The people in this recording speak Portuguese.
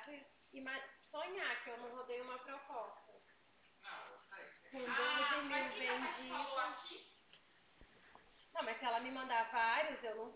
sonhar que eu não rodei uma proposta. Com 12 mas mil quem que a Tati falou vendidos. aqui? Não, mas se ela me mandar vários, eu não